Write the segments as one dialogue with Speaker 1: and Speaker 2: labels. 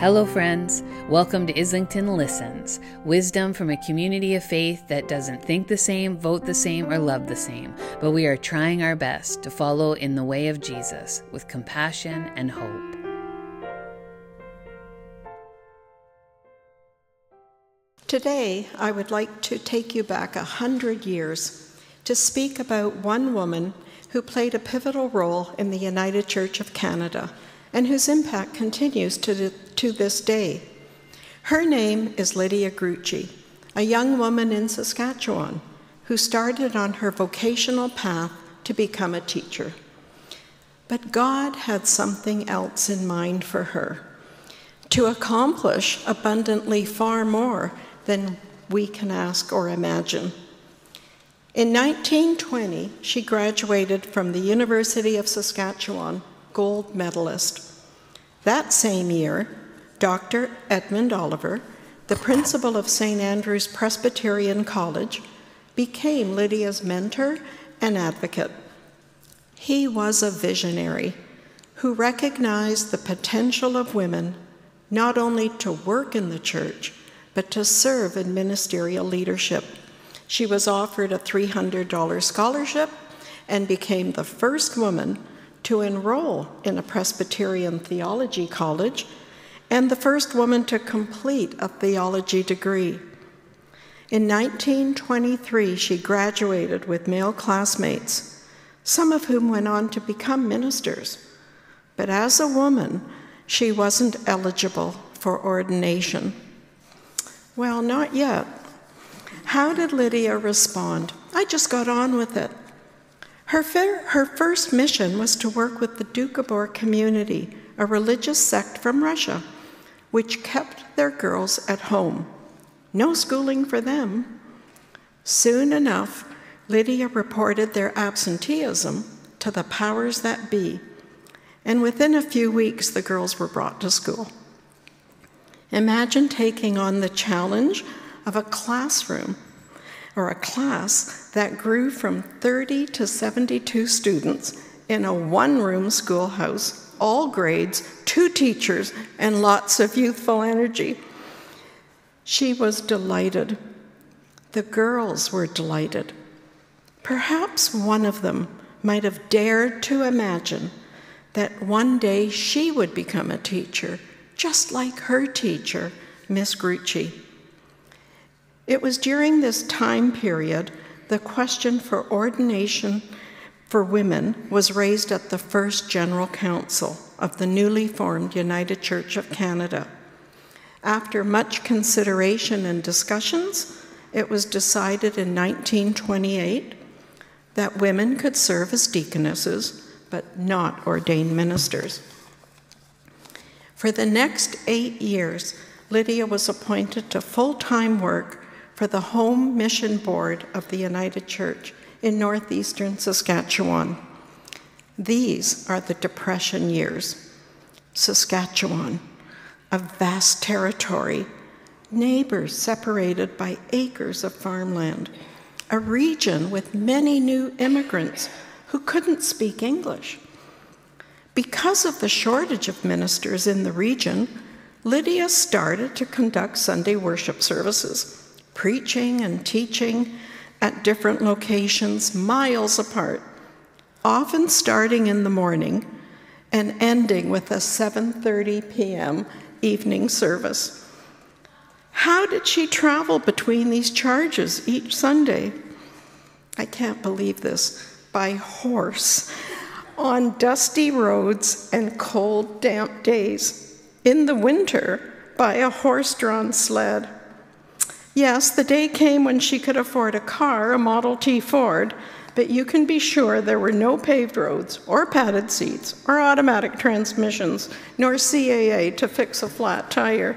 Speaker 1: Hello friends, welcome to Islington Listens, wisdom from a community of faith that doesn't think the same, vote the same, or love the same, but we are trying our best to follow in the way of Jesus with compassion and hope.
Speaker 2: Today, I would like to take you back 100 years to speak about one woman who played a pivotal role in the United Church of Canada and whose impact continues to this day. Her name is Lydia Grucci, a young woman in Saskatchewan who started on her vocational path to become a teacher. But God had something else in mind for her, to accomplish abundantly far more than we can ask or imagine. In 1920, she graduated from the University of Saskatchewan, gold medalist. That same year, Dr. Edmund Oliver, the principal of St. Andrew's Presbyterian College, became Lydia's mentor and advocate. He was a visionary who recognized the potential of women not only to work in the church, but to serve in ministerial leadership. She was offered a $300 scholarship and became the first woman to enroll in a Presbyterian theology college and the first woman to complete a theology degree. In 1923, she graduated with male classmates, some of whom went on to become ministers. But as a woman, she wasn't eligible for ordination. Well, not yet. How did Lydia respond? I just got on with it. Her first mission was to work with the Doukhobor community, a religious sect from Russia, which kept their girls at home. No schooling for them. Soon enough, Lydia reported their absenteeism to the powers that be, and within a few weeks, the girls were brought to school. Imagine taking on the challenge of a classroom or a class that grew from 30 to 72 students in a one-room schoolhouse, all grades, 2 teachers, and lots of youthful energy. She was delighted. The girls were delighted. Perhaps one of them might have dared to imagine that one day she would become a teacher, just like her teacher, Miss Grucci. It was during this time period the question for ordination for women was raised at the First General Council of the newly formed United Church of Canada. After much consideration and discussions, it was decided in 1928 that women could serve as deaconesses, but not ordain ministers. For the next 8 years, Lydia was appointed to full-time work for the Home Mission Board of the United Church in northeastern Saskatchewan. These are the Depression years. Saskatchewan, a vast territory, neighbors separated by acres of farmland, a region with many new immigrants who couldn't speak English. Because of the shortage of ministers in the region, Lydia started to conduct Sunday worship services, preaching and teaching at different locations miles apart, often starting in the morning and ending with a 7:30 p.m. evening service. How did she travel between these charges each Sunday? I can't believe this. By horse, on dusty roads and cold, damp days. In the winter, by a horse-drawn sled. Yes, the day came when she could afford a car, a Model T Ford, but you can be sure there were no paved roads, or padded seats, or automatic transmissions, nor CAA to fix a flat tire.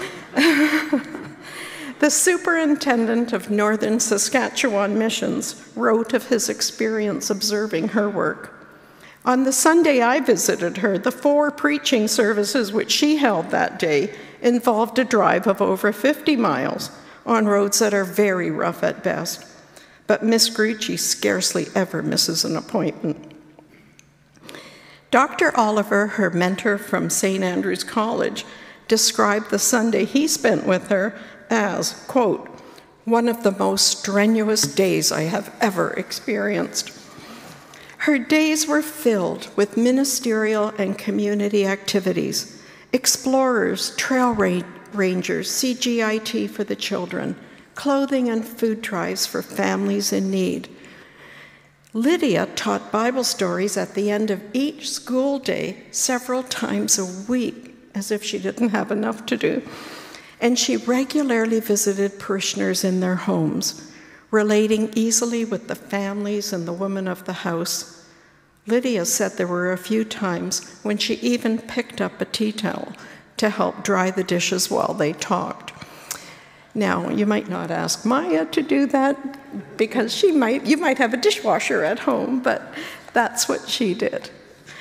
Speaker 2: The superintendent of Northern Saskatchewan Missions wrote of his experience observing her work. On the Sunday I visited her, the 4 preaching services which she held that day involved a drive of over 50 miles on roads that are very rough at best. But Miss Grucci scarcely ever misses an appointment. Dr. Oliver, her mentor from St. Andrew's College, described the Sunday he spent with her as, quote, one of the most strenuous days I have ever experienced. Her days were filled with ministerial and community activities, explorers, trail rangers, CGIT for the children, clothing and food drives for families in need. Lydia taught Bible stories at the end of each school day several times a week, as if she didn't have enough to do. And she regularly visited parishioners in their homes, relating easily with the families and the women of the house. Lydia said there were a few times when she even picked up a tea towel to help dry the dishes while they talked. Now, you might not ask Maya to do that because you might have a dishwasher at home, but that's what she did.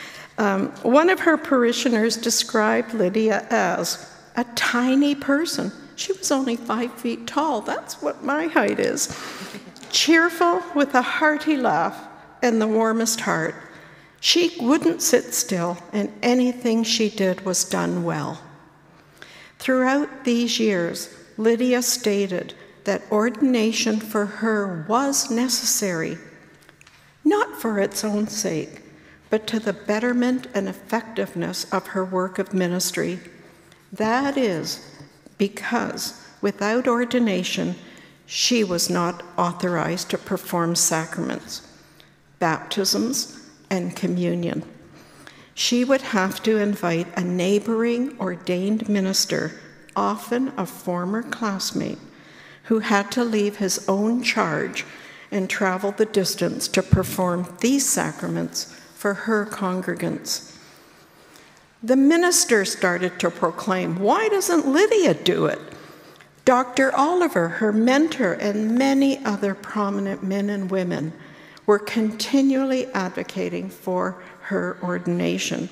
Speaker 2: One of her parishioners described Lydia as a tiny person. She was only 5 feet tall. That's what my height is. Cheerful with a hearty laugh and the warmest heart. She wouldn't sit still, and anything she did was done well. Throughout these years, Lydia stated that ordination for her was necessary, not for its own sake, but to the betterment and effectiveness of her work of ministry. That is, because without ordination, she was not authorized to perform sacraments, baptisms, and communion. She would have to invite a neighboring ordained minister, often a former classmate, who had to leave his own charge and travel the distance to perform these sacraments for her congregants. The minister started to proclaim, "Why doesn't Lydia do it?" Dr. Oliver, her mentor, and many other prominent men and women were continually advocating for her ordination.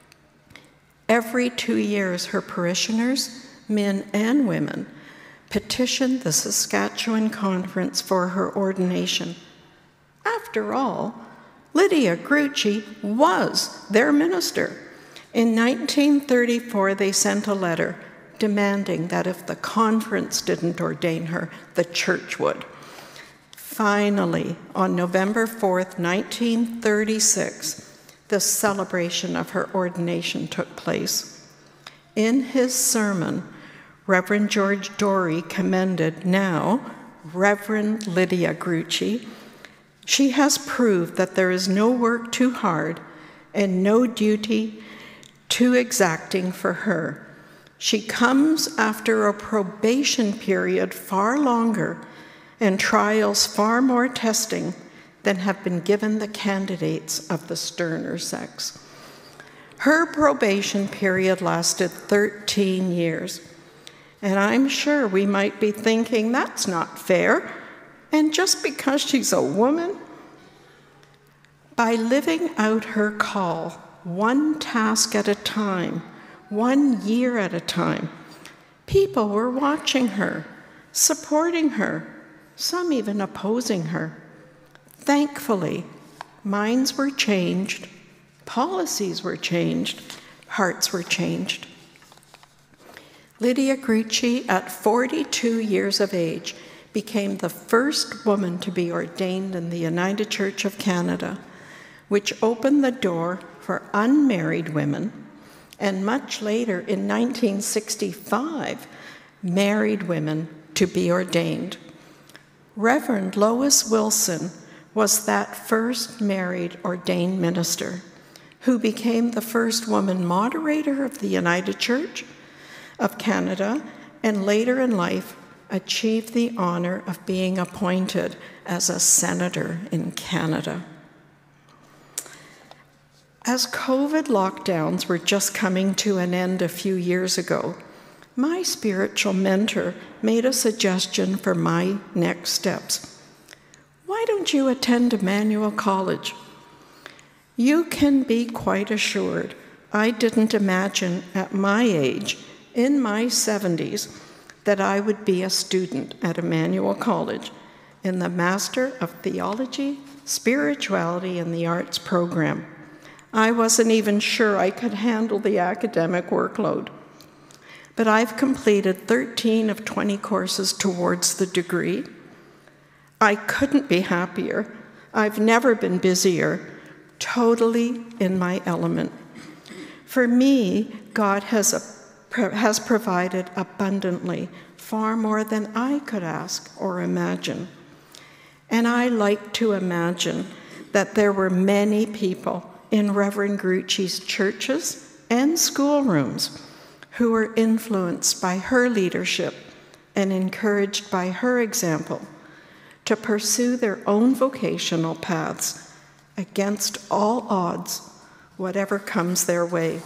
Speaker 2: Every 2 years, her parishioners, men and women, petitioned the Saskatchewan Conference for her ordination. After all, Lydia Grucci was their minister. In 1934, they sent a letter demanding that if the conference didn't ordain her, the church would. Finally, on November 4th, 1936, the celebration of her ordination took place. In his sermon, Reverend George Dorey commended now Reverend Lydia Grucci. She has proved that there is no work too hard and no duty too exacting for her. She comes after a probation period far longer and trials far more testing than have been given the candidates of the sterner sex. Her probation period lasted 13 years. And I'm sure we might be thinking, that's not fair. And just because she's a woman? By living out her call, one task at a time, 1 year at a time, people were watching her, supporting her, some even opposing her. Thankfully, minds were changed, policies were changed, hearts were changed. Lydia Grucci, at 42 years of age, became the first woman to be ordained in the United Church of Canada, which opened the door for unmarried women, and much later, in 1965, married women to be ordained. Reverend Lois Wilson was that first married ordained minister who became the first woman moderator of the United Church of Canada, and later in life achieved the honor of being appointed as a senator in Canada. As COVID lockdowns were just coming to an end a few years ago, my spiritual mentor made a suggestion for my next steps. Why don't you attend Emmanuel College? You can be quite assured I didn't imagine at my age, in my 70s, that I would be a student at Emmanuel College in the Master of Theology, Spirituality, and the Arts program. I wasn't even sure I could handle the academic workload. but I've completed 13 of 20 courses towards the degree. I couldn't be happier. I've never been busier, totally in my element. For me, God has provided abundantly, far more than I could ask or imagine. And I like to imagine that there were many people in Reverend Grucci's churches and schoolrooms who were influenced by her leadership and encouraged by her example to pursue their own vocational paths against all odds, whatever comes their way.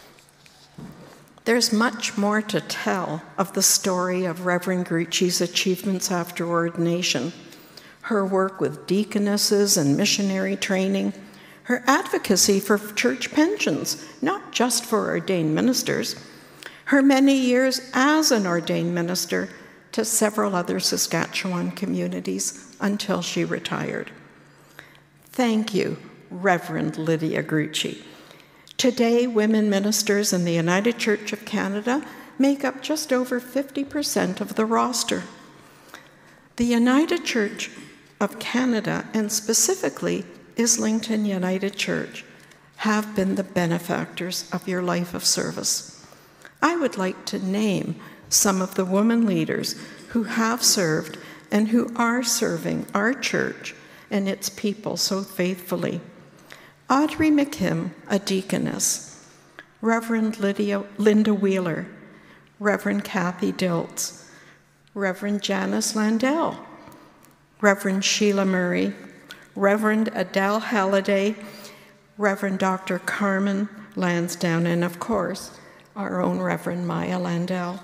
Speaker 2: There's much more to tell of the story of Reverend Grucci's achievements after ordination, her work with deaconesses and missionary training, her advocacy for church pensions, not just for ordained ministers, her many years as an ordained minister to several other Saskatchewan communities until she retired. Thank you, Reverend Lydia Grucci. Today, women ministers in the United Church of Canada make up just over 50% of the roster. The United Church of Canada, and specifically Islington United Church, have been the benefactors of your life of service. I would like to name some of the women leaders who have served and who are serving our church and its people so faithfully. Audrey McKim, a deaconess, Reverend Linda Wheeler, Reverend Kathy Diltz, Reverend Janice Landell, Reverend Sheila Murray, Reverend Adele Halliday, Reverend Dr. Carmen Lansdowne, and of course, our own Reverend Maya Landell.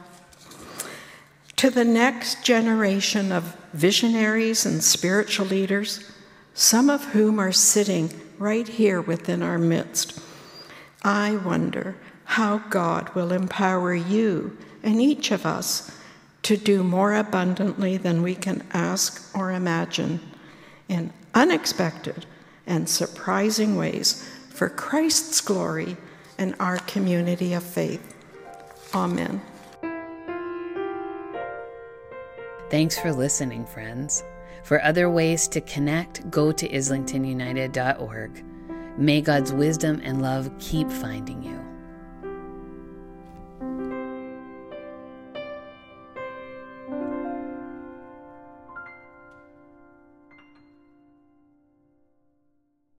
Speaker 2: To the next generation of visionaries and spiritual leaders, some of whom are sitting right here within our midst, I wonder how God will empower you and each of us to do more abundantly than we can ask or imagine in unexpected and surprising ways for Christ's glory and our community of faith. Amen.
Speaker 1: Thanks for listening, friends. For other ways to connect, go to islingtonunited.org. May God's wisdom and love keep finding you.